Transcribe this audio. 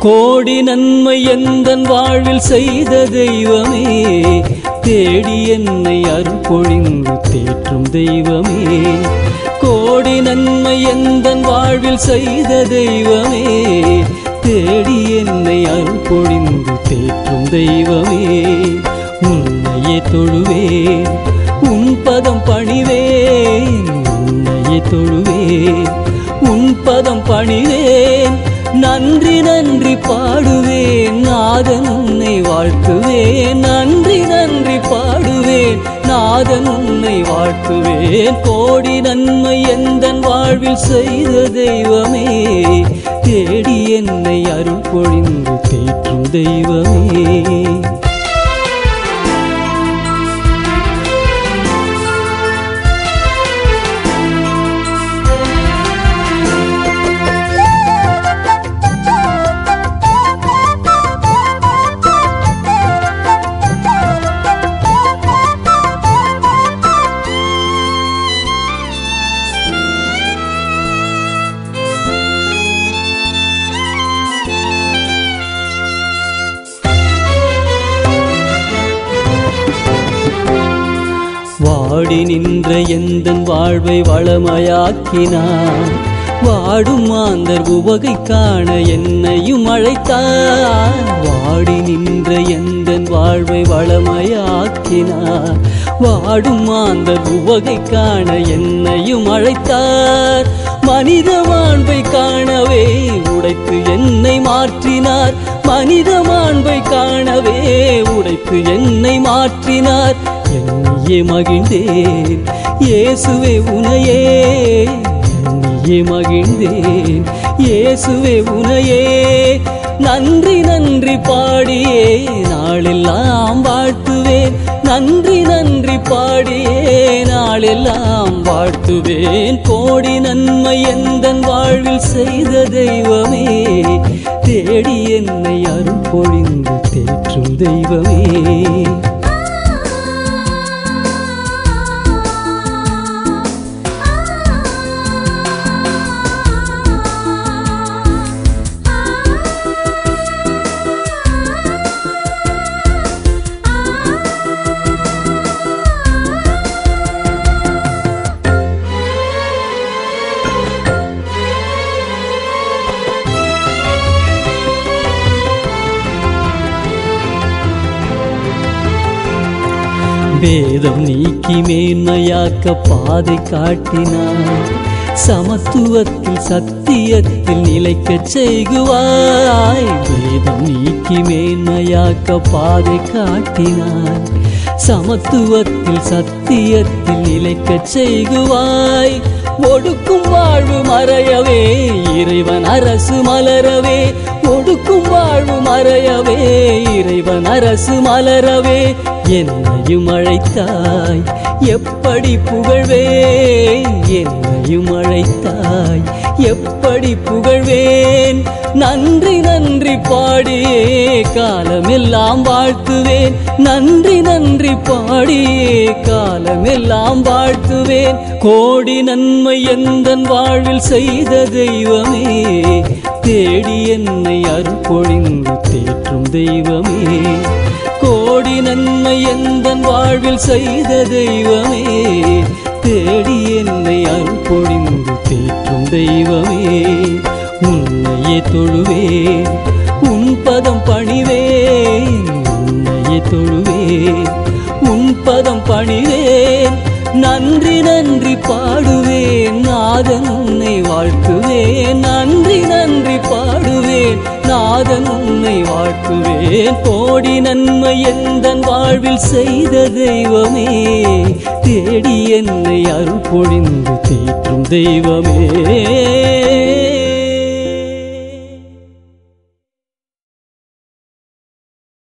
கோடி நன்மை எந்தன் வாழ்வில் செய்த தெய்வமே, தேடி என்னை அருள் பொழிந்து தேற்றும் தெய்வமே. கோடி நன்மை எந்தன் வாழ்வில் செய்த தெய்வமே, தேடி என்னை அருள் பொழிந்து தேற்றும் தெய்வமே. உன்னையே தொழுவேன், உன் பதம் பணிவேன், உன்னையே தொழுவேன், உன் பதம் பணிவேன். நன்றி நன்றி பாடுவேன், நாதன் உன்னை வாழ்த்துவேன். நன்றி நன்றி பாடுவேன், நாதன் உன்னை வாழ்த்துவேன். கோடி நன்மை எந்தன் வாழ்வில் செய்த தெய்வமே, தேடி என்னை அருள் பொழிந்து தேற்றும் தெய்வமே. வாடி நின்ற எந்தன் வாழ்வை வளமையாக்கினார், வாடும் மாந்தர் உவகை காண என்னையும் அழைத்தார். வாடி நின்ற எந்தன் வாழ்வை வளமையாக்கினார், வாடும் மாந்தர் உவகை காண என்னையும் அழைத்தார். மனித மாண்பை காணவே உடைத்து என்னை மாற்றினார், மனித மாண்பை காணவே உடைத்து என்னை மாற்றினார். என்னையே மகிழ்ந்தேன் இயேசுவே உனையே, என்னையே மகிழ்ந்தேன் இயேசுவே உனையே. நன்றி நன்றி பாடியே நாளெல்லாம் வாழ்த்துவேன், நன்றி நன்றி பாடியே நாளெல்லாம் வாழ்த்துவேன். கோடி நன்மை எந்தன் வாழ்வில் செய்த தெய்வமே, தேடி என்னை அருள் பொழிந்து தேற்றும் தெய்வமே. வேதம் நீக்கி மேன்மையாக்க பாதை காட்டினார், சமத்துவத்தில் சத்தியத்தில் நிலைக்கச் செய்குவாய். வேதம் நீக்கி மேன்மையாக்க பாதை காட்டினார், சமத்துவத்தில் சத்தியத்தில் நிலைக்கச் செய்குவாய். ஒடுக்கும் வாழ்வு மறையவே இறைவன் அரசு மலரவே, ஒடுக்கும் வாழ்வு மறையவே இறைவன் அரசு மலரவே. என்னையும் அழைத்தாய் எப்படி புகழ்வேன், என்னையும் அழைத்தாய் எப்படி புகழ்வேன். நன்றி நன்றி பாடியே காலமெல்லாம் வாழ்த்துவேன், நன்றி நன்றி பாடியே காலமெல்லாம் வாழ்த்துவேன். கோடி நன்மை எந்தன் வாழ்வில் செய்த தெய்வமே, தேடி என்னை அருள் பொழிந்து தேற்றும் தெய்வமே. கோடி நன்மை எந்தன் வாழ்வில் செய்த தெய்வமே, தேடி என்னை அருள் பொழிந்து தேற்றும் தெய்வமே. உன்னையே தொழுவேன், உன் பதம் பணிவேன், உன்னையே தொழுவேன், உன் பதம் பணிவேன். நன்றி நன்றி பாடுவேன், நாதன் உன்னை வாழ்த்துவேன். நன்றி நன்றி பாடுவேன், நாதன் உன்னை வாழ்த்துவேன். கோடி நன்மை எந்தன் வாழ்வில் செய்த தெய்வமே, தேடி என்னை அருள் பொழிந்து தேற்றும் தெய்வமே.